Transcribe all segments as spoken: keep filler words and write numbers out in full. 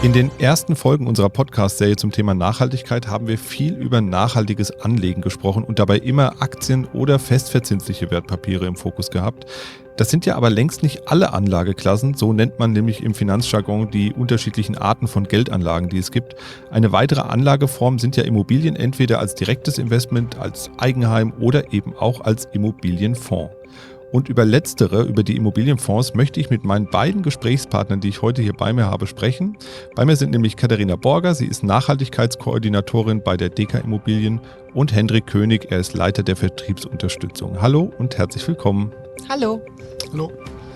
In den ersten Folgen unserer Podcast-Serie zum Thema Nachhaltigkeit haben wir viel über nachhaltiges Anlegen gesprochen und dabei immer Aktien oder festverzinsliche Wertpapiere im Fokus gehabt. Das sind ja aber längst nicht alle Anlageklassen, so nennt man nämlich im Finanzjargon die unterschiedlichen Arten von Geldanlagen, die es gibt. Eine weitere Anlageform sind ja Immobilien, entweder als direktes Investment, als Eigenheim oder eben auch als Immobilienfonds. Und über letztere, über die Immobilienfonds, möchte ich mit meinen beiden Gesprächspartnern, die ich heute hier bei mir habe, sprechen. Bei mir sind nämlich Katharina Borger, sie ist Nachhaltigkeitskoordinatorin bei der Deka Immobilien, und Hendrik König, er ist Leiter der Vertriebsunterstützung. Hallo und herzlich willkommen. Hallo. Hallo.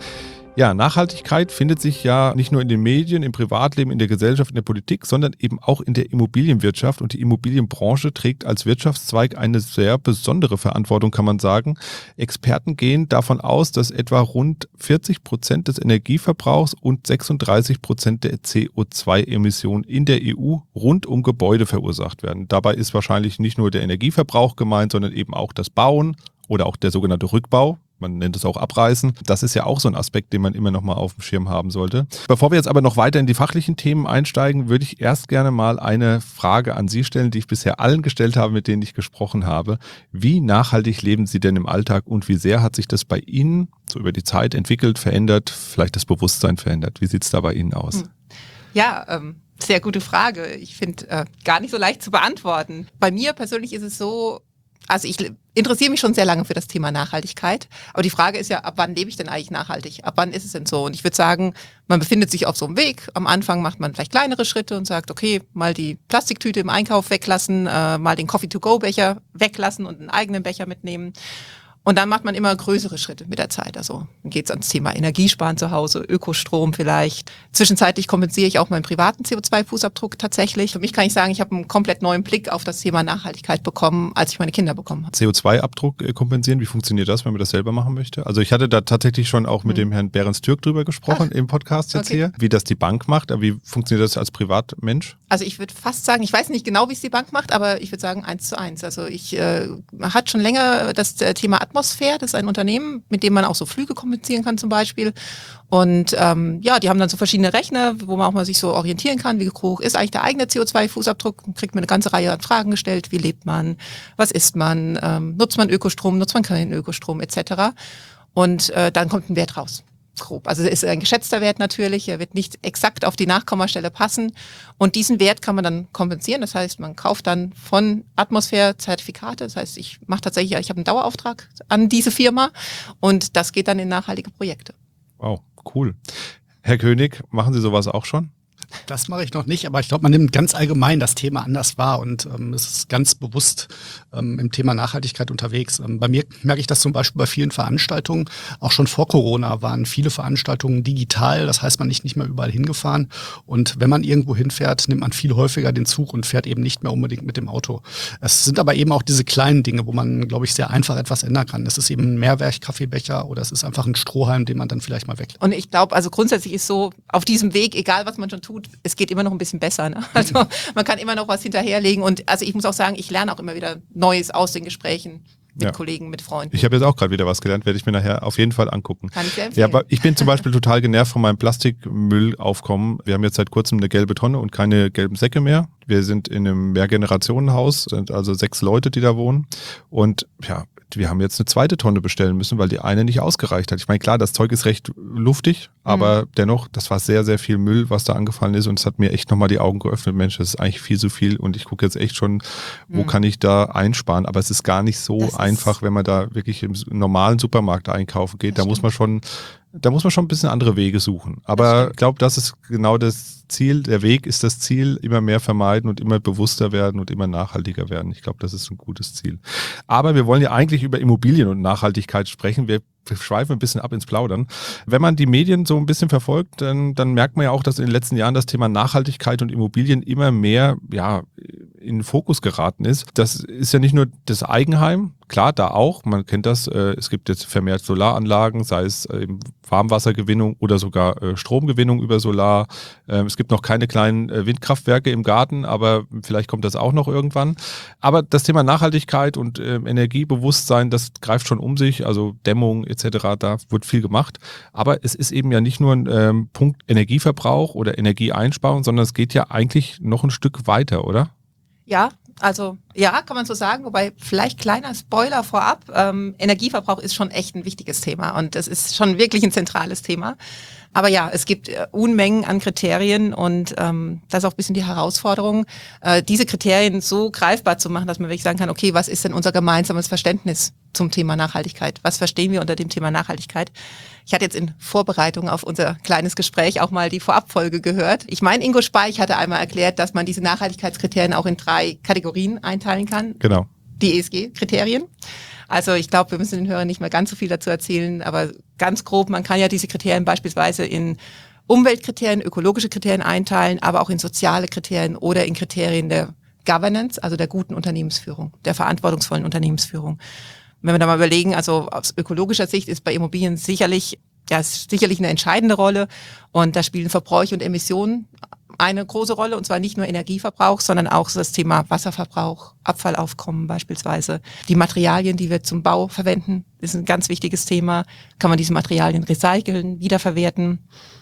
Ja, Nachhaltigkeit findet sich ja nicht nur in den Medien, im Privatleben, in der Gesellschaft, in der Politik, sondern eben auch in der Immobilienwirtschaft. Und die Immobilienbranche trägt als Wirtschaftszweig eine sehr besondere Verantwortung, kann man sagen. Experten gehen davon aus, dass etwa rund vierzig Prozent des Energieverbrauchs und sechsunddreißig Prozent der C O zwei Emissionen in der E U rund um Gebäude verursacht werden. Dabei ist wahrscheinlich nicht nur der Energieverbrauch gemeint, sondern eben auch das Bauen oder auch der sogenannte Rückbau. Man nennt es auch Abreißen. Das ist ja auch so ein Aspekt, den man immer noch mal auf dem Schirm haben sollte. Bevor wir jetzt aber noch weiter in die fachlichen Themen einsteigen, würde ich erst gerne mal eine Frage an Sie stellen, die ich bisher allen gestellt habe, mit denen ich gesprochen habe. Wie nachhaltig leben Sie denn im Alltag und wie sehr hat sich das bei Ihnen so über die Zeit entwickelt, verändert, vielleicht das Bewusstsein verändert? Wie sieht es da bei Ihnen aus? Ja, ähm, sehr gute Frage. Ich finde, äh, gar nicht so leicht zu beantworten. Bei mir persönlich ist es so, also ich interessiere mich schon sehr lange für das Thema Nachhaltigkeit. Aber die Frage ist ja, ab wann lebe ich denn eigentlich nachhaltig? Ab wann ist es denn so? Und ich würde sagen, man befindet sich auf so einem Weg. Am Anfang macht man vielleicht kleinere Schritte und sagt, okay, mal die Plastiktüte im Einkauf weglassen, äh, mal den Coffee-to-go-Becher weglassen und einen eigenen Becher mitnehmen. Und dann macht man immer größere Schritte mit der Zeit. Also dann geht es ans Thema Energiesparen zu Hause, Ökostrom vielleicht. Zwischenzeitlich kompensiere ich auch meinen privaten C O zwei Fußabdruck tatsächlich. Für mich kann ich sagen, ich habe einen komplett neuen Blick auf das Thema Nachhaltigkeit bekommen, als ich meine Kinder bekommen habe. C O zwei Abdruck kompensieren, wie funktioniert das, wenn man das selber machen möchte? Also ich hatte da tatsächlich schon auch mit hm. dem Herrn Behrens-Türk drüber gesprochen. Ach, im Podcast jetzt okay. hier, wie das die Bank macht. Aber wie funktioniert das als Privatmensch? Also ich würde fast sagen, ich weiß nicht genau, wie es die Bank macht, aber ich würde sagen eins zu eins. Also ich äh, hat schon länger das äh, Thema Atmosphäre, das ist ein Unternehmen, mit dem man auch so Flüge kompensieren kann zum Beispiel. Und ähm, ja, die haben dann so verschiedene Rechner, wo man auch mal sich so orientieren kann, wie hoch ist eigentlich der eigene C O zwei Fußabdruck. Dann kriegt man eine ganze Reihe an Fragen gestellt, wie lebt man, was isst man, ähm, nutzt man Ökostrom, nutzt man keinen Ökostrom et cetera. Und äh, dann kommt ein Wert raus. Grob. Also es ist ein geschätzter Wert natürlich, er wird nicht exakt auf die Nachkommastelle passen und diesen Wert kann man dann kompensieren, das heißt, man kauft dann von Atmosphäre Zertifikate, das heißt, ich mache tatsächlich, ich habe einen Dauerauftrag an diese Firma und das geht dann in nachhaltige Projekte. Wow, cool. Herr König, machen Sie sowas auch schon? Das mache ich noch nicht, aber ich glaube, man nimmt ganz allgemein das Thema anders wahr und ähm, es ist ganz bewusst ähm, im Thema Nachhaltigkeit unterwegs. Ähm, bei mir merke ich das zum Beispiel bei vielen Veranstaltungen. Auch schon vor Corona waren viele Veranstaltungen digital, das heißt, man ist nicht mehr überall hingefahren. Und wenn man irgendwo hinfährt, nimmt man viel häufiger den Zug und fährt eben nicht mehr unbedingt mit dem Auto. Es sind aber eben auch diese kleinen Dinge, wo man, glaube ich, sehr einfach etwas ändern kann. Es ist eben ein Mehrwerk-Kaffeebecher oder es ist einfach ein Strohhalm, den man dann vielleicht mal weglässt. Und ich glaube, also grundsätzlich ist so, auf diesem Weg, egal was man schon tut, es geht immer noch ein bisschen besser. Ne? Also man kann immer noch was hinterherlegen und also ich muss auch sagen, ich lerne auch immer wieder Neues aus den Gesprächen mit ja. Kollegen, mit Freunden. Ich habe jetzt auch gerade wieder was gelernt, werde ich mir nachher auf jeden Fall angucken. Kann ich sehr empfehlen. Ja, aber ich bin zum Beispiel total genervt von meinem Plastikmüllaufkommen. Wir haben jetzt seit kurzem eine gelbe Tonne und keine gelben Säcke mehr. Wir sind in einem Mehrgenerationenhaus, sind also sechs Leute, die da wohnen und ja, wir haben jetzt eine zweite Tonne bestellen müssen, weil die eine nicht ausgereicht hat. Ich meine, klar, das Zeug ist recht luftig, aber mhm. dennoch, das war sehr, sehr viel Müll, was da angefallen ist und es hat mir echt nochmal die Augen geöffnet. Mensch, das ist eigentlich viel zu viel und ich gucke jetzt echt schon, wo mhm. kann ich da einsparen, aber es ist gar nicht so das einfach, wenn man da wirklich im normalen Supermarkt einkaufen geht. Da muss man schon, da muss man schon ein bisschen andere Wege suchen. Aber ich glaube, das ist genau das Ziel, der Weg ist das Ziel, immer mehr vermeiden und immer bewusster werden und immer nachhaltiger werden. Ich glaube, das ist ein gutes Ziel. Aber wir wollen ja eigentlich über Immobilien und Nachhaltigkeit sprechen. Wir wir schweifen ein bisschen ab ins Plaudern. Wenn man die Medien so ein bisschen verfolgt, dann, dann merkt man ja auch, dass in den letzten Jahren das Thema Nachhaltigkeit und Immobilien immer mehr ja, in den Fokus geraten ist. Das ist ja nicht nur das Eigenheim, klar, da auch, man kennt das, äh, es gibt jetzt vermehrt Solaranlagen, sei es äh, Warmwassergewinnung oder sogar äh, Stromgewinnung über Solar. Ähm, es gibt noch keine kleinen äh, Windkraftwerke im Garten, aber vielleicht kommt das auch noch irgendwann. Aber das Thema Nachhaltigkeit und äh, Energiebewusstsein, das greift schon um sich, also Dämmung et et cetera. Da wird viel gemacht. Aber es ist eben ja nicht nur ein ähm, Punkt Energieverbrauch oder Energieeinsparung, sondern es geht ja eigentlich noch ein Stück weiter, oder? Ja, also ja, kann man so sagen, wobei vielleicht kleiner Spoiler vorab, ähm, Energieverbrauch ist schon echt ein wichtiges Thema und es ist schon wirklich ein zentrales Thema. Aber ja, es gibt äh, Unmengen an Kriterien und ähm, das ist auch ein bisschen die Herausforderung, äh, diese Kriterien so greifbar zu machen, dass man wirklich sagen kann, okay, was ist denn unser gemeinsames Verständnis zum Thema Nachhaltigkeit? Was verstehen wir unter dem Thema Nachhaltigkeit? Ich hatte jetzt in Vorbereitung auf unser kleines Gespräch auch mal die Vorabfolge gehört. Ich meine, Ingo Speich hatte einmal erklärt, dass man diese Nachhaltigkeitskriterien auch in drei Kategorien einteilen kann. Genau. Die E S G-Kriterien. Also ich glaube, wir müssen den Hörern nicht mehr ganz so viel dazu erzählen, aber ganz grob, man kann ja diese Kriterien beispielsweise in Umweltkriterien, ökologische Kriterien einteilen, aber auch in soziale Kriterien oder in Kriterien der Governance, also der guten Unternehmensführung, der verantwortungsvollen Unternehmensführung. Wenn wir da mal überlegen, also aus ökologischer Sicht ist bei Immobilien sicherlich, ja, ist sicherlich eine entscheidende Rolle und da spielen Verbräuche und Emissionen eine große Rolle, und zwar nicht nur Energieverbrauch, sondern auch das Thema Wasserverbrauch, Abfallaufkommen beispielsweise. Die Materialien, die wir zum Bau verwenden, ist ein ganz wichtiges Thema. Kann man diese Materialien recyceln, wiederverwerten?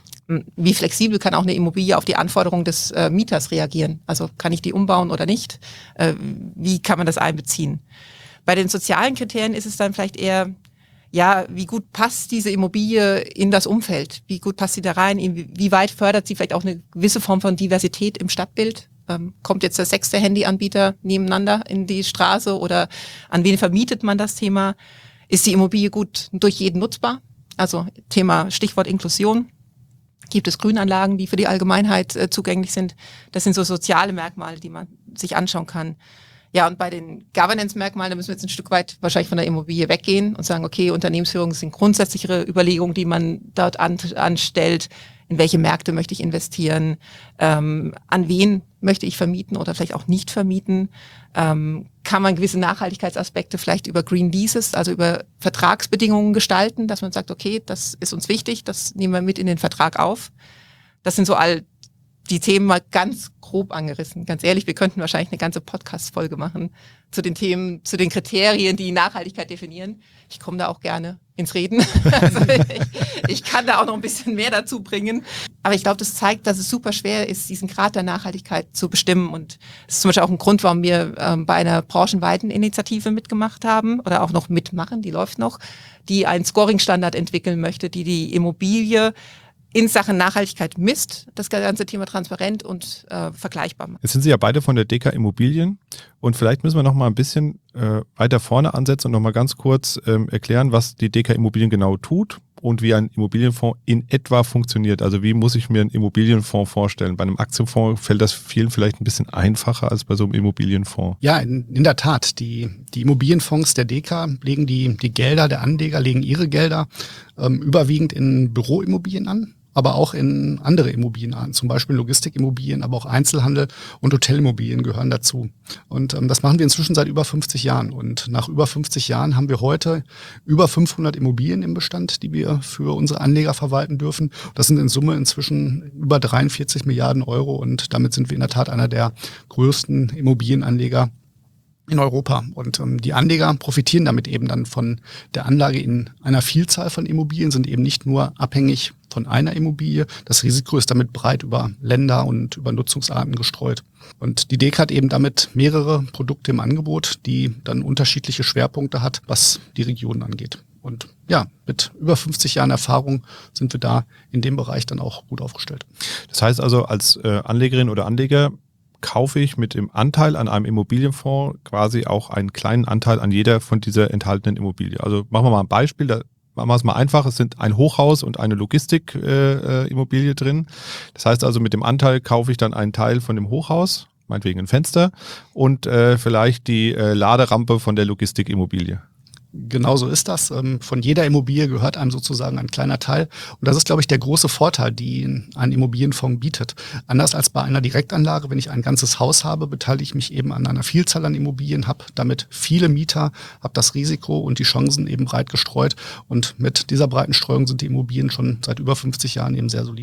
Wie flexibel kann auch eine Immobilie auf die Anforderungen des äh, Mieters reagieren? Also kann ich die umbauen oder nicht? Äh, wie kann man das einbeziehen? Bei den sozialen Kriterien ist es dann vielleicht eher, ja, wie gut passt diese Immobilie in das Umfeld? Wie gut passt sie da rein? Wie weit fördert sie vielleicht auch eine gewisse Form von Diversität im Stadtbild? Ähm, kommt jetzt der sechste Handyanbieter nebeneinander in die Straße oder an wen vermietet man das Thema? Ist die Immobilie gut durch jeden nutzbar? Also Thema Stichwort Inklusion. Gibt es Grünanlagen, die für die Allgemeinheit äh, zugänglich sind? Das sind so soziale Merkmale, die man sich anschauen kann. Ja, und bei den Governance-Merkmalen, da müssen wir jetzt ein Stück weit wahrscheinlich von der Immobilie weggehen und sagen, okay, Unternehmensführung sind grundsätzlichere Überlegungen, die man dort an, anstellt. In welche Märkte möchte ich investieren? Ähm, an wen möchte ich vermieten oder vielleicht auch nicht vermieten? Ähm, kann man gewisse Nachhaltigkeitsaspekte vielleicht über Green Leases, also über Vertragsbedingungen gestalten, dass man sagt, okay, das ist uns wichtig, das nehmen wir mit in den Vertrag auf. Das sind so all die Themen mal ganz grob angerissen. Ganz ehrlich, wir könnten wahrscheinlich eine ganze Podcast-Folge machen zu den Themen, zu den Kriterien, die Nachhaltigkeit definieren. Ich komme da auch gerne ins Reden. Also ich, ich kann da auch noch ein bisschen mehr dazu bringen. Aber ich glaube, das zeigt, dass es super schwer ist, diesen Grad der Nachhaltigkeit zu bestimmen. Und das ist zum Beispiel auch ein Grund, warum wir ähm, bei einer branchenweiten Initiative mitgemacht haben oder auch noch mitmachen, die läuft noch, die einen Scoring-Standard entwickeln möchte, die die Immobilie in Sachen Nachhaltigkeit misst, das ganze Thema transparent und äh, vergleichbar macht. Jetzt sind Sie ja beide von der D K Immobilien und vielleicht müssen wir noch mal ein bisschen äh, weiter vorne ansetzen und noch mal ganz kurz ähm, erklären, was die D K Immobilien genau tut und wie ein Immobilienfonds in etwa funktioniert. Also wie muss ich mir einen Immobilienfonds vorstellen? Bei einem Aktienfonds fällt das vielen vielleicht ein bisschen einfacher als bei so einem Immobilienfonds. Ja, in, in der Tat. Die, die Immobilienfonds der D K legen die, die Gelder der Anleger, legen ihre Gelder ähm, überwiegend in Büroimmobilien an, aber auch in andere Immobilien an, zum Beispiel Logistikimmobilien, aber auch Einzelhandel und Hotelimmobilien gehören dazu. Und ähm, das machen wir inzwischen seit über fünfzig Jahren. Und nach über fünfzig Jahren haben wir heute über fünfhundert Immobilien im Bestand, die wir für unsere Anleger verwalten dürfen. Das sind in Summe inzwischen über dreiundvierzig Milliarden Euro und damit sind wir in der Tat einer der größten Immobilienanleger in Europa. Und ähm, die Anleger profitieren damit eben dann von der Anlage in einer Vielzahl von Immobilien, sind eben nicht nur abhängig von einer Immobilie. Das Risiko ist damit breit über Länder und über Nutzungsarten gestreut. Und die D K hat eben damit mehrere Produkte im Angebot, die dann unterschiedliche Schwerpunkte hat, was die Region angeht. Und ja, mit über fünfzig Jahren Erfahrung sind wir da in dem Bereich dann auch gut aufgestellt. Das heißt also, als äh, Anlegerin oder Anleger kaufe ich mit dem Anteil an einem Immobilienfonds quasi auch einen kleinen Anteil an jeder von dieser enthaltenen Immobilie. Also machen wir mal ein Beispiel, da machen wir es mal einfach. Es sind ein Hochhaus und eine Logistikimmobilie äh, drin. Das heißt also, mit dem Anteil kaufe ich dann einen Teil von dem Hochhaus, meinetwegen ein Fenster und äh, vielleicht die äh, Laderampe von der Logistikimmobilie. Genau so ist das. Von jeder Immobilie gehört einem sozusagen ein kleiner Teil. Und das ist, glaube ich, der große Vorteil, den ein Immobilienfonds bietet. Anders als bei einer Direktanlage, wenn ich ein ganzes Haus habe, beteilige ich mich eben an einer Vielzahl an Immobilien, habe damit viele Mieter, habe das Risiko und die Chancen eben breit gestreut. Und mit dieser breiten Streuung sind die Immobilien schon seit über fünfzig Jahren eben sehr solide.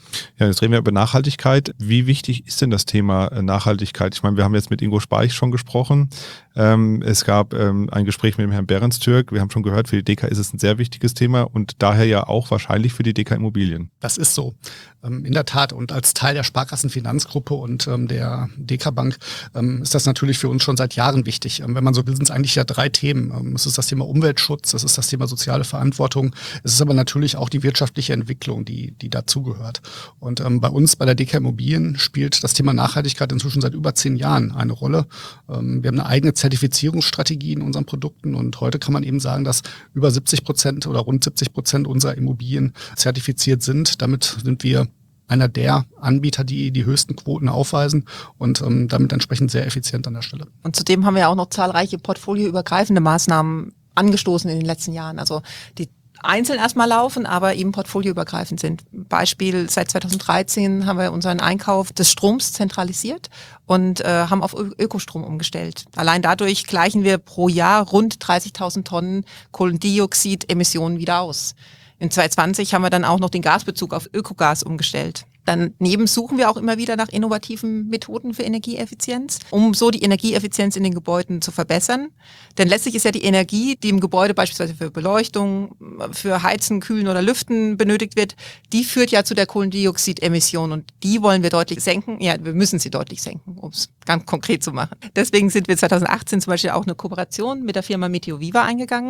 Ja, jetzt reden wir über Nachhaltigkeit. Wie wichtig ist denn das Thema Nachhaltigkeit? Ich meine, wir haben jetzt mit Ingo Speich schon gesprochen. Ähm, es gab ähm, ein Gespräch mit dem Herrn Behrens-Türk. Wir haben schon gehört, für die D K ist es ein sehr wichtiges Thema und daher ja auch wahrscheinlich für die D K Immobilien. Das ist so. Ähm, in der Tat. Und als Teil der Sparkassenfinanzgruppe und ähm, der D K Bank ähm, ist das natürlich für uns schon seit Jahren wichtig. Ähm, wenn man so will, sind es eigentlich ja drei Themen. Ähm, es ist das Thema Umweltschutz, es ist das Thema soziale Verantwortung, es ist aber natürlich auch die wirtschaftliche Entwicklung, die, die dazugehört. Und ähm, bei uns, bei der D K Immobilien, spielt das Thema Nachhaltigkeit inzwischen seit über zehn Jahren eine Rolle. Ähm, wir haben eine eigene Zertifizierungsstrategie in unseren Produkten und heute kann man eben sagen, dass über siebzig Prozent oder rund siebzig Prozent unserer Immobilien zertifiziert sind. Damit sind wir einer der Anbieter, die die höchsten Quoten aufweisen und ähm, damit entsprechend sehr effizient an der Stelle. Und zudem haben wir auch noch zahlreiche portfolioübergreifende Maßnahmen angestoßen in den letzten Jahren. Also die einzeln erstmal laufen, aber eben portfolioübergreifend sind. Beispiel, seit zweitausenddreizehn haben wir unseren Einkauf des Stroms zentralisiert und äh, haben auf Ö- Ökostrom umgestellt. Allein dadurch gleichen wir pro Jahr rund dreißigtausend Tonnen Kohlendioxidemissionen wieder aus. In zweitausendzwanzig haben wir dann auch noch den Gasbezug auf Ökogas umgestellt. Daneben suchen wir auch immer wieder nach innovativen Methoden für Energieeffizienz, um so die Energieeffizienz in den Gebäuden zu verbessern. Denn letztlich ist ja die Energie, die im Gebäude beispielsweise für Beleuchtung, für Heizen, Kühlen oder Lüften benötigt wird, die führt ja zu der Kohlendioxidemission und die wollen wir deutlich senken. Ja, wir müssen sie deutlich senken, um es ganz konkret zu machen. Deswegen sind wir zweitausendachtzehn zum Beispiel auch eine Kooperation mit der Firma Meteoviva eingegangen.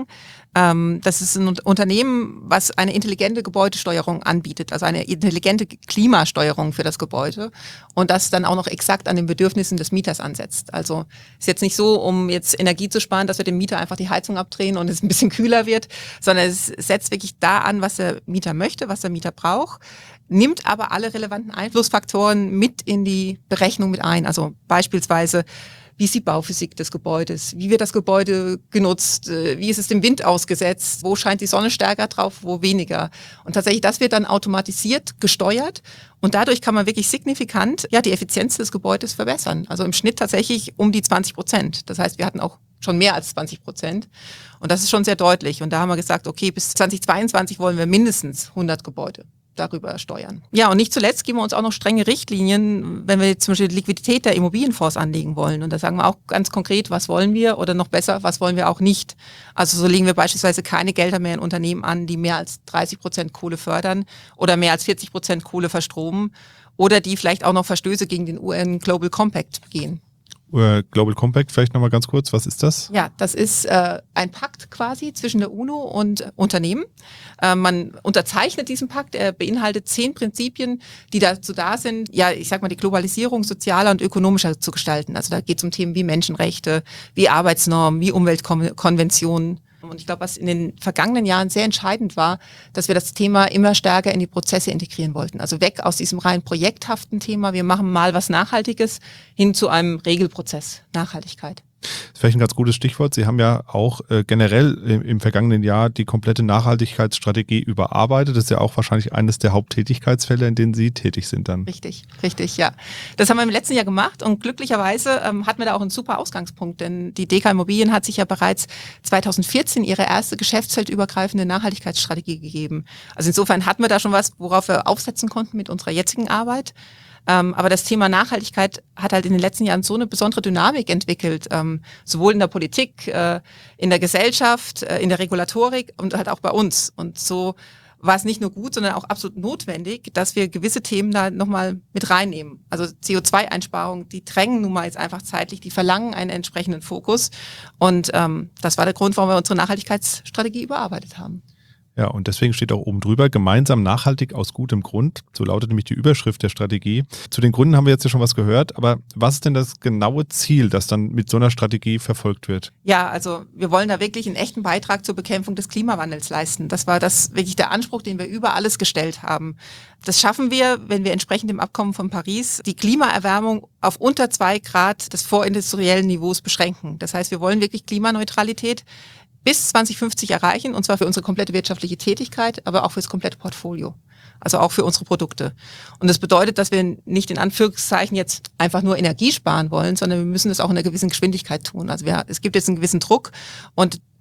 Das ist ein Unternehmen, was eine intelligente Gebäudesteuerung anbietet, also eine intelligente Klima Steuerung für das Gebäude und das dann auch noch exakt an den Bedürfnissen des Mieters ansetzt. Also ist jetzt nicht so, um jetzt Energie zu sparen, dass wir dem Mieter einfach die Heizung abdrehen und es ein bisschen kühler wird, sondern es setzt wirklich da an, was der Mieter möchte, was der Mieter braucht, nimmt aber alle relevanten Einflussfaktoren mit in die Berechnung mit ein. Also beispielsweise, wie ist die Bauphysik des Gebäudes? Wie wird das Gebäude genutzt? Wie ist es dem Wind ausgesetzt? Wo scheint die Sonne stärker drauf, wo weniger? Und tatsächlich, das wird dann automatisiert gesteuert und dadurch kann man wirklich signifikant ja die Effizienz des Gebäudes verbessern. Also im Schnitt tatsächlich um die zwanzig Prozent. Das heißt, wir hatten auch schon mehr als zwanzig Prozent und das ist schon sehr deutlich. Und da haben wir gesagt, okay, bis zweitausendzweiundzwanzig wollen wir mindestens hundert Gebäude darüber steuern. Ja, und nicht zuletzt geben wir uns auch noch strenge Richtlinien, wenn wir jetzt zum Beispiel die Liquidität der Immobilienfonds anlegen wollen. Und da sagen wir auch ganz konkret, was wollen wir oder noch besser, was wollen wir auch nicht. Also so legen wir beispielsweise keine Gelder mehr in Unternehmen an, die mehr als dreißig Prozent Kohle fördern oder mehr als vierzig Prozent Kohle verstromen oder die vielleicht auch noch Verstöße gegen den U N Global Compact begehen. Global Compact, vielleicht nochmal ganz kurz, was ist das? Ja, das ist äh, ein Pakt quasi zwischen der UNO und äh, Unternehmen. Äh, man unterzeichnet diesen Pakt, er beinhaltet zehn Prinzipien, die dazu da sind, ja, ich sag mal, die Globalisierung sozialer und ökonomischer zu gestalten. Also da geht es um Themen wie Menschenrechte, wie Arbeitsnormen, wie Umweltkonventionen. Und ich glaube, was in den vergangenen Jahren sehr entscheidend war, dass wir das Thema immer stärker in die Prozesse integrieren wollten. Also weg aus diesem rein projekthaften Thema, wir machen mal was Nachhaltiges, hin zu einem Regelprozess Nachhaltigkeit. Das ist vielleicht ein ganz gutes Stichwort. Sie haben ja auch äh, generell im, im vergangenen Jahr die komplette Nachhaltigkeitsstrategie überarbeitet. Das ist ja auch wahrscheinlich eines der Haupttätigkeitsfelder, in denen Sie tätig sind dann. Richtig, richtig, ja. Das haben wir im letzten Jahr gemacht und glücklicherweise ähm, hatten wir da auch einen super Ausgangspunkt, denn die D K Immobilien hat sich ja bereits zweitausendvierzehn ihre erste geschäftsfeldübergreifende Nachhaltigkeitsstrategie gegeben. Also insofern hatten wir da schon was, worauf wir aufsetzen konnten mit unserer jetzigen Arbeit. Ähm, aber das Thema Nachhaltigkeit hat halt in den letzten Jahren so eine besondere Dynamik entwickelt, ähm, sowohl in der Politik, äh, in der Gesellschaft, äh, in der Regulatorik und halt auch bei uns. Und so war es nicht nur gut, sondern auch absolut notwendig, dass wir gewisse Themen da nochmal mit reinnehmen. Also C O zwei Einsparungen, die drängen nun mal jetzt einfach zeitlich, die verlangen einen entsprechenden Fokus. Und ähm, das war der Grund, warum wir unsere Nachhaltigkeitsstrategie überarbeitet haben. Ja, und deswegen steht auch oben drüber, gemeinsam nachhaltig aus gutem Grund. So lautet nämlich die Überschrift der Strategie. Zu den Gründen haben wir jetzt ja schon was gehört, aber was ist denn das genaue Ziel, das dann mit so einer Strategie verfolgt wird? Ja, also wir wollen da wirklich einen echten Beitrag zur Bekämpfung des Klimawandels leisten. Das war das wirklich der Anspruch, den wir über alles gestellt haben. Das schaffen wir, wenn wir entsprechend dem Abkommen von Paris die Klimaerwärmung auf unter zwei Grad des vorindustriellen Niveaus beschränken. Das heißt, wir wollen wirklich Klimaneutralität bis zwanzig fünfzig erreichen, und zwar für unsere komplette wirtschaftliche Tätigkeit, aber auch für das komplette Portfolio. Also auch für unsere Produkte. Und das bedeutet, dass wir nicht in Anführungszeichen jetzt einfach nur Energie sparen wollen, sondern wir müssen das auch in einer gewissen Geschwindigkeit tun. Also wir, es gibt jetzt einen gewissen Druck und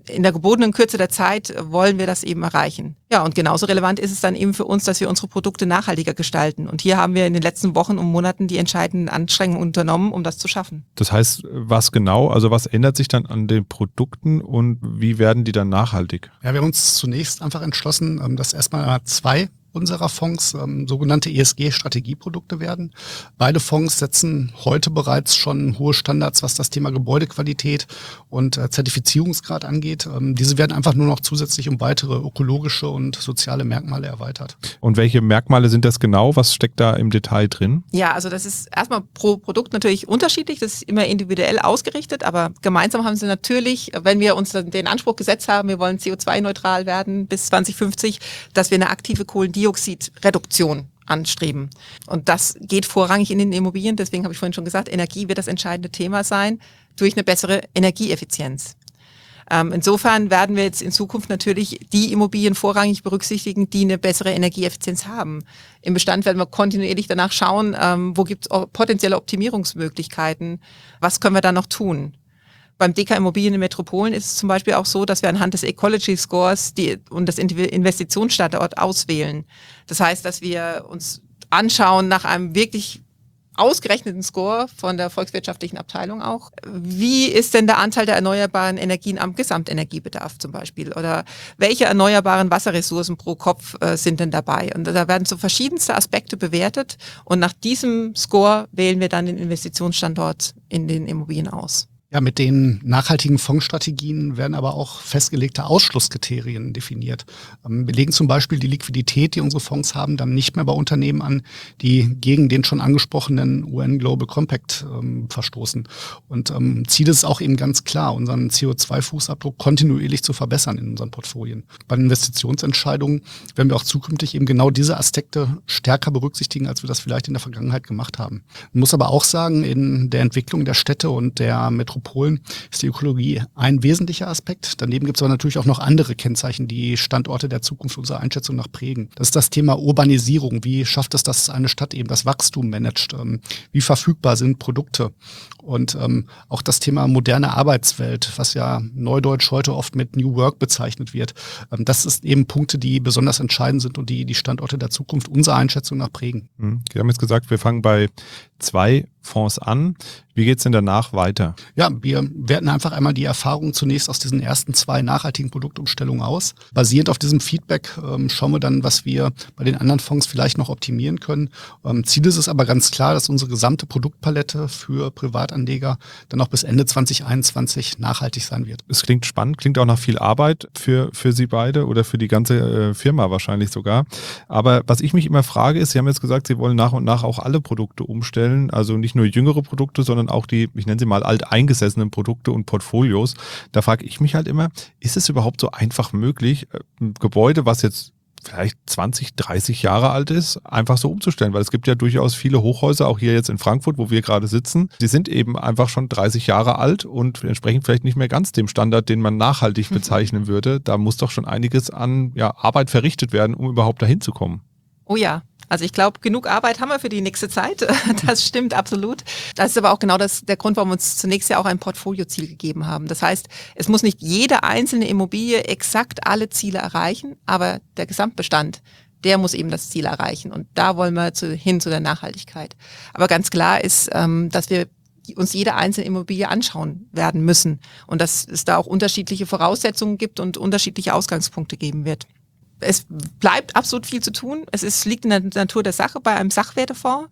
in der gebotenen Kürze der Zeit wollen wir das eben erreichen. Ja, und genauso relevant ist es dann eben für uns, dass wir unsere Produkte nachhaltiger gestalten. Und hier haben wir in den letzten Wochen und Monaten die entscheidenden Anstrengungen unternommen, um das zu schaffen. Das heißt, was genau, also was ändert sich dann an den Produkten und wie werden die dann nachhaltig? Ja, wir haben uns zunächst einfach entschlossen, dass erstmal zwei unserer Fonds ähm, sogenannte E S G-Strategieprodukte werden. Beide Fonds setzen heute bereits schon hohe Standards, was das Thema Gebäudequalität und äh, Zertifizierungsgrad angeht. Ähm, diese werden einfach nur noch zusätzlich um weitere ökologische und soziale Merkmale erweitert. Und welche Merkmale sind das genau? Was steckt da im Detail drin? Ja, also das ist erstmal pro Produkt natürlich unterschiedlich. Das ist immer individuell ausgerichtet, aber gemeinsam haben sie natürlich, wenn wir uns den Anspruch gesetzt haben, wir wollen C O zwei neutral werden bis zwanzig fünfzig, dass wir eine aktive Kohlendioxid Dioxidreduktion anstreben. Und das geht vorrangig in den Immobilien. Deswegen habe ich vorhin schon gesagt, Energie wird das entscheidende Thema sein, durch eine bessere Energieeffizienz. Ähm, insofern werden wir jetzt in Zukunft natürlich die Immobilien vorrangig berücksichtigen, die eine bessere Energieeffizienz haben. Im Bestand werden wir kontinuierlich danach schauen, ähm, wo gibt es potenzielle Optimierungsmöglichkeiten, was können wir da noch tun. Beim D K Immobilien in Metropolen ist es zum Beispiel auch so, dass wir anhand des Ecology Scores die, und des Investitionsstandort auswählen. Das heißt, dass wir uns anschauen nach einem wirklich ausgerechneten Score von der volkswirtschaftlichen Abteilung auch. Wie ist denn der Anteil der erneuerbaren Energien am Gesamtenergiebedarf zum Beispiel? Oder welche erneuerbaren Wasserressourcen pro Kopf äh, sind denn dabei? Und da werden so verschiedenste Aspekte bewertet und nach diesem Score wählen wir dann den Investitionsstandort in den Immobilien aus. Ja, mit den nachhaltigen Fondsstrategien werden aber auch festgelegte Ausschlusskriterien definiert. Wir legen zum Beispiel die Liquidität, die unsere Fonds haben, dann nicht mehr bei Unternehmen an, die gegen den schon angesprochenen U N Global Compact ähm, verstoßen. Und ähm, Ziel ist auch eben ganz klar, unseren C O zwei Fußabdruck kontinuierlich zu verbessern in unseren Portfolien. Bei Investitionsentscheidungen werden wir auch zukünftig eben genau diese Aspekte stärker berücksichtigen, als wir das vielleicht in der Vergangenheit gemacht haben. Man muss aber auch sagen, in der Entwicklung der Städte und der Metropolen ist die Ökologie ein wesentlicher Aspekt. Daneben gibt es aber natürlich auch noch andere Kennzeichen, die Standorte der Zukunft unserer Einschätzung nach prägen. Das ist das Thema Urbanisierung. Wie schafft es, dass eine Stadt eben das Wachstum managt? Wie verfügbar sind Produkte? Und ähm, auch das Thema moderne Arbeitswelt, was ja neudeutsch heute oft mit New Work bezeichnet wird. Ähm, das ist eben Punkte, die besonders entscheidend sind und die die Standorte der Zukunft unserer Einschätzung nach prägen. Wir haben jetzt gesagt, wir fangen bei zwei Fonds an. Wie geht es denn danach weiter? Ja, wir werten einfach einmal die Erfahrungen zunächst aus diesen ersten zwei nachhaltigen Produktumstellungen aus. Basierend auf diesem Feedback ähm, schauen wir dann, was wir bei den anderen Fonds vielleicht noch optimieren können. Ähm, Ziel ist es aber ganz klar, dass unsere gesamte Produktpalette für Privatanleger dann auch bis Ende zwanzig einundzwanzig nachhaltig sein wird. Es klingt spannend, klingt auch nach viel Arbeit für, für Sie beide oder für die ganze äh, Firma wahrscheinlich sogar. Aber was ich mich immer frage ist, Sie haben jetzt gesagt, Sie wollen nach und nach auch alle Produkte umstellen, also nicht nur jüngere Produkte, sondern auch die, ich nenne sie mal alteingesessenen Produkte und Portfolios. Da frage ich mich halt immer, ist es überhaupt so einfach möglich, ein Gebäude, was jetzt vielleicht zwanzig, dreißig Jahre alt ist, einfach so umzustellen? Weil es gibt ja durchaus viele Hochhäuser, auch hier jetzt in Frankfurt, wo wir gerade sitzen, die sind eben einfach schon dreißig Jahre alt und entsprechen vielleicht nicht mehr ganz dem Standard, den man nachhaltig bezeichnen würde. Da muss doch schon einiges an ja, Arbeit verrichtet werden, um überhaupt dahin zu kommen. Oh ja. Also ich glaube, genug Arbeit haben wir für die nächste Zeit. Das stimmt absolut. Das ist aber auch genau das, der Grund, warum wir uns zunächst ja auch ein Portfolioziel gegeben haben. Das heißt, es muss nicht jede einzelne Immobilie exakt alle Ziele erreichen, aber der Gesamtbestand, der muss eben das Ziel erreichen. Und da wollen wir zu, hin zu der Nachhaltigkeit. Aber ganz klar ist, ähm, dass wir uns jede einzelne Immobilie anschauen werden müssen und dass es da auch unterschiedliche Voraussetzungen gibt und unterschiedliche Ausgangspunkte geben wird. Es bleibt absolut viel zu tun. Es ist, liegt in der Natur der Sache bei einem Sachwertefonds,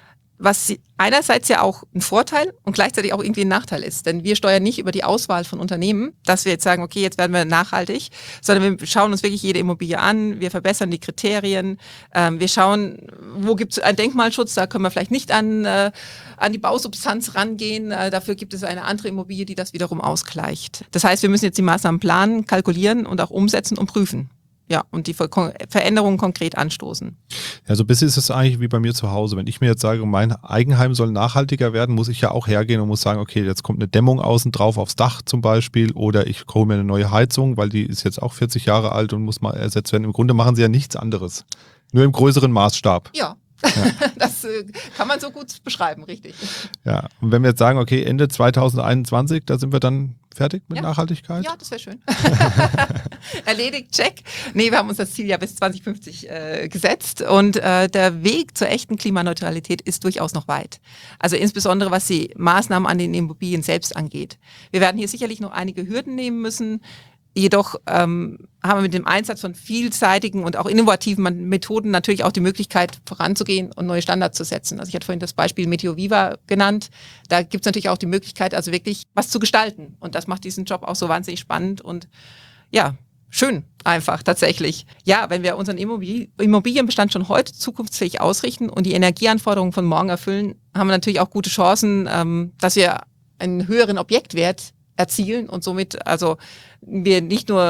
was einerseits ja auch ein Vorteil und gleichzeitig auch irgendwie ein Nachteil ist. Denn wir steuern nicht über die Auswahl von Unternehmen, dass wir jetzt sagen, okay, jetzt werden wir nachhaltig, sondern wir schauen uns wirklich jede Immobilie an, wir verbessern die Kriterien, ähm, wir schauen, wo gibt es einen Denkmalschutz, da können wir vielleicht nicht an, äh, an die Bausubstanz rangehen, äh, dafür gibt es eine andere Immobilie, die das wiederum ausgleicht. Das heißt, wir müssen jetzt die Maßnahmen planen, kalkulieren und auch umsetzen und prüfen. Ja, und die Veränderungen konkret anstoßen. Ja, so ein bisschen ist es eigentlich wie bei mir zu Hause. Wenn ich mir jetzt sage, mein Eigenheim soll nachhaltiger werden, muss ich ja auch hergehen und muss sagen, okay, jetzt kommt eine Dämmung außen drauf aufs Dach zum Beispiel oder ich hole mir eine neue Heizung, weil die ist jetzt auch vierzig Jahre alt und muss mal ersetzt werden. Im Grunde machen sie ja nichts anderes, nur im größeren Maßstab. Ja. Ja. Das äh, kann man so gut beschreiben, richtig. Ja, und wenn wir jetzt sagen, okay, Ende zwanzig einundzwanzig, da sind wir dann fertig mit ja. Nachhaltigkeit? Ja, das wäre schön. Erledigt, check. Nee, wir haben uns das Ziel ja bis zwanzig fünfzig äh, gesetzt und äh, der Weg zur echten Klimaneutralität ist durchaus noch weit. Also insbesondere was die Maßnahmen an den Immobilien selbst angeht. Wir werden hier sicherlich noch einige Hürden nehmen müssen. Jedoch ähm, haben wir mit dem Einsatz von vielseitigen und auch innovativen Methoden natürlich auch die Möglichkeit, voranzugehen und neue Standards zu setzen. Also ich hatte vorhin das Beispiel Meteoviva genannt. Da gibt es natürlich auch die Möglichkeit, also wirklich was zu gestalten. Und das macht diesen Job auch so wahnsinnig spannend und ja, schön einfach tatsächlich. Ja, wenn wir unseren Immobilienbestand schon heute zukunftsfähig ausrichten und die Energieanforderungen von morgen erfüllen, haben wir natürlich auch gute Chancen, ähm, dass wir einen höheren Objektwert erzielen und somit also wir nicht nur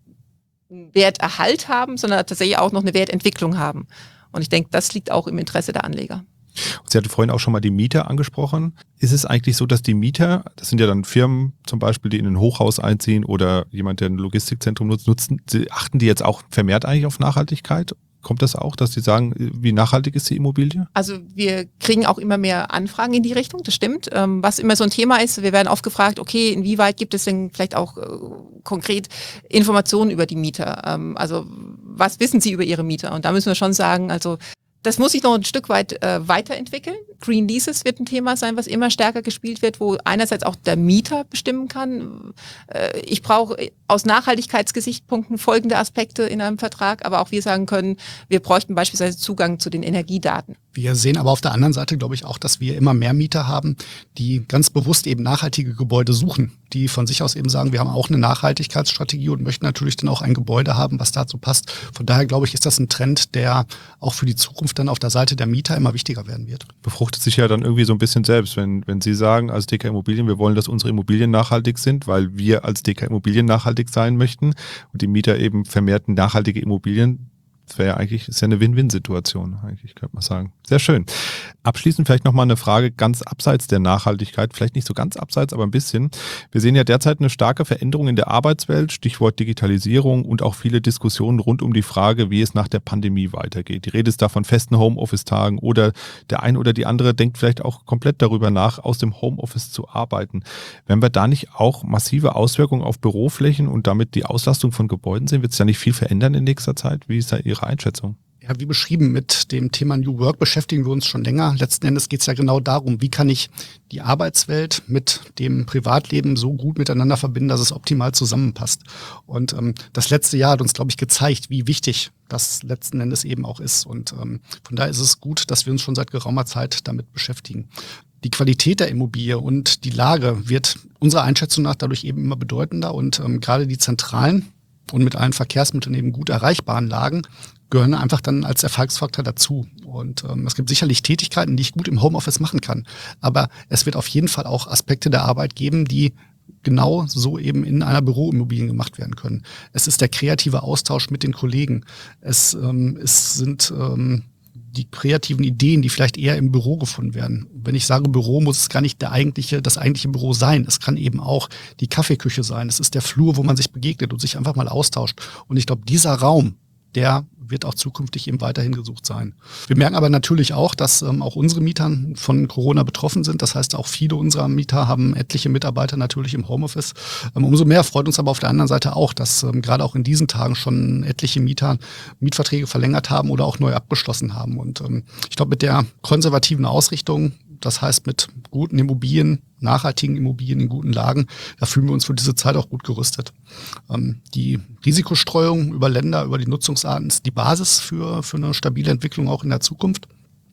einen Werterhalt haben, sondern tatsächlich auch noch eine Wertentwicklung haben. Und ich denke, das liegt auch im Interesse der Anleger. Sie hatte vorhin auch schon mal die Mieter angesprochen. Ist es eigentlich so, dass die Mieter, das sind ja dann Firmen zum Beispiel, die in ein Hochhaus einziehen oder jemand, der ein Logistikzentrum nutzt, nutzen, achten die jetzt auch vermehrt eigentlich auf Nachhaltigkeit? Kommt das auch, dass die sagen, wie nachhaltig ist die Immobilie? Also wir kriegen auch immer mehr Anfragen in die Richtung, das stimmt. Ähm, was immer so ein Thema ist, wir werden oft gefragt, okay, inwieweit gibt es denn vielleicht auch äh, konkret Informationen über die Mieter? Ähm, also was wissen Sie über Ihre Mieter? Und da müssen wir schon sagen, also das muss sich noch ein Stück weit äh, weiterentwickeln. Green Leases wird ein Thema sein, was immer stärker gespielt wird, wo einerseits auch der Mieter bestimmen kann. Äh, ich brauche aus Nachhaltigkeitsgesichtspunkten folgende Aspekte in einem Vertrag, aber auch wir sagen können, wir bräuchten beispielsweise Zugang zu den Energiedaten. Wir sehen aber auf der anderen Seite, glaube ich, auch, dass wir immer mehr Mieter haben, die ganz bewusst eben nachhaltige Gebäude suchen, die von sich aus eben sagen, wir haben auch eine Nachhaltigkeitsstrategie und möchten natürlich dann auch ein Gebäude haben, was dazu passt. Von daher, glaube ich, ist das ein Trend, der auch für die Zukunft dann auf der Seite der Mieter immer wichtiger werden wird. Befruchtet sich ja dann irgendwie so ein bisschen selbst, wenn, wenn Sie sagen, als D K Immobilien, wir wollen, dass unsere Immobilien nachhaltig sind, weil wir als D K Immobilien nachhaltig sein möchten und die Mieter eben vermehrt nachhaltige Immobilien. Das wäre ja eigentlich, ist ja eine Win-Win-Situation, eigentlich, könnte man sagen. Sehr schön. Abschließend vielleicht nochmal eine Frage ganz abseits der Nachhaltigkeit, vielleicht nicht so ganz abseits, aber ein bisschen. Wir sehen ja derzeit eine starke Veränderung in der Arbeitswelt, Stichwort Digitalisierung und auch viele Diskussionen rund um die Frage, wie es nach der Pandemie weitergeht. Die Rede ist da von festen Homeoffice-Tagen oder der ein oder die andere denkt vielleicht auch komplett darüber nach, aus dem Homeoffice zu arbeiten. Wenn wir da nicht auch massive Auswirkungen auf Büroflächen und damit die Auslastung von Gebäuden sehen, wird es ja nicht viel verändern in nächster Zeit? Wie ist da Ihre Einschätzung? Ja, wie beschrieben, mit dem Thema New Work beschäftigen wir uns schon länger. Letzten Endes geht es ja genau darum, wie kann ich die Arbeitswelt mit dem Privatleben so gut miteinander verbinden, dass es optimal zusammenpasst. Und ähm, das letzte Jahr hat uns, glaube ich, gezeigt, wie wichtig das letzten Endes eben auch ist. Und ähm, von daher ist es gut, dass wir uns schon seit geraumer Zeit damit beschäftigen. Die Qualität der Immobilie und die Lage wird unserer Einschätzung nach dadurch eben immer bedeutender. Und ähm, gerade die zentralen und mit allen Verkehrsmitteln eben gut erreichbaren Lagen gehören einfach dann als Erfolgsfaktor dazu. Und ähm, es gibt sicherlich Tätigkeiten, die ich gut im Homeoffice machen kann. Aber es wird auf jeden Fall auch Aspekte der Arbeit geben, die genau so eben in einer Büroimmobilie gemacht werden können. Es ist der kreative Austausch mit den Kollegen. Es, ähm, es sind ähm, die kreativen Ideen, die vielleicht eher im Büro gefunden werden. Wenn ich sage Büro, muss es gar nicht der eigentliche, das eigentliche Büro sein. Es kann eben auch die Kaffeeküche sein. Es ist der Flur, wo man sich begegnet und sich einfach mal austauscht. Und ich glaube, dieser Raum, der wird auch zukünftig eben weiterhin gesucht sein. Wir merken aber natürlich auch, dass ähm, auch unsere Mieter von Corona betroffen sind. Das heißt, auch viele unserer Mieter haben etliche Mitarbeiter natürlich im Homeoffice. Ähm, umso mehr freut uns aber auf der anderen Seite auch, dass ähm, gerade auch in diesen Tagen schon etliche Mieter Mietverträge verlängert haben oder auch neu abgeschlossen haben. Und ähm, ich glaube, mit der konservativen Ausrichtung, das heißt mit guten Immobilien, nachhaltigen Immobilien in guten Lagen, da fühlen wir uns für diese Zeit auch gut gerüstet. Ähm, die Risikostreuung über Länder, über die Nutzungsarten ist die Basis für, für eine stabile Entwicklung auch in der Zukunft.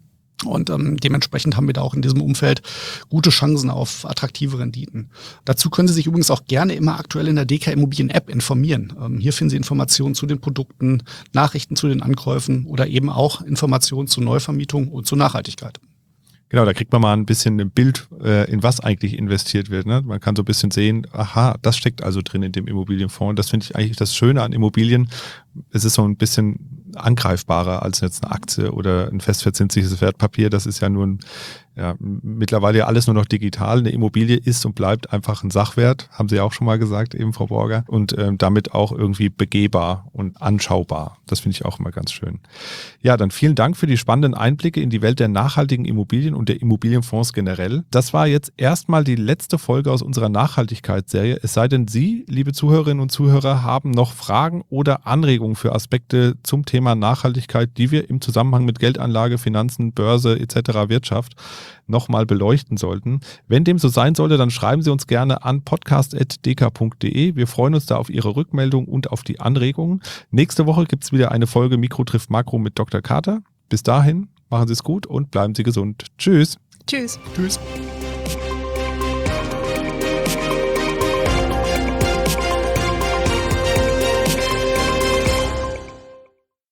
Und ähm, dementsprechend haben wir da auch in diesem Umfeld gute Chancen auf attraktive Renditen. Dazu können Sie sich übrigens auch gerne immer aktuell in der D K Immobilien App informieren. Ähm, hier finden Sie Informationen zu den Produkten, Nachrichten zu den Ankäufen oder eben auch Informationen zur Neuvermietung und zur Nachhaltigkeit. Genau, da kriegt man mal ein bisschen ein Bild, äh, in was eigentlich investiert wird. Ne? Man kann so ein bisschen sehen, aha, das steckt also drin in dem Immobilienfonds. Das finde ich eigentlich das Schöne an Immobilien. Es ist so ein bisschen angreifbarer als jetzt eine Aktie oder ein festverzinsliches Wertpapier. Das ist ja nur ein, ja, mittlerweile ja alles nur noch digital. Eine Immobilie ist und bleibt einfach ein Sachwert, haben Sie auch schon mal gesagt, eben Frau Borger, und ähm, damit auch irgendwie begehbar und anschaubar. Das finde ich auch immer ganz schön. Ja, dann vielen Dank für die spannenden Einblicke in die Welt der nachhaltigen Immobilien und der Immobilienfonds generell. Das war jetzt erstmal die letzte Folge aus unserer Nachhaltigkeitsserie. Es sei denn, Sie, liebe Zuhörerinnen und Zuhörer, haben noch Fragen oder Anregungen für Aspekte zum Thema Nachhaltigkeit, die wir im Zusammenhang mit Geldanlage, Finanzen, Börse et cetera Wirtschaft nochmal beleuchten sollten. Wenn dem so sein sollte, dann schreiben Sie uns gerne an podcast punkt d k punkt d e. Wir freuen uns da auf Ihre Rückmeldung und auf die Anregungen. Nächste Woche gibt es wieder eine Folge Mikro trifft Makro mit Doktor Kater. Bis dahin, machen Sie es gut und bleiben Sie gesund. Tschüss. Tschüss. Tschüss.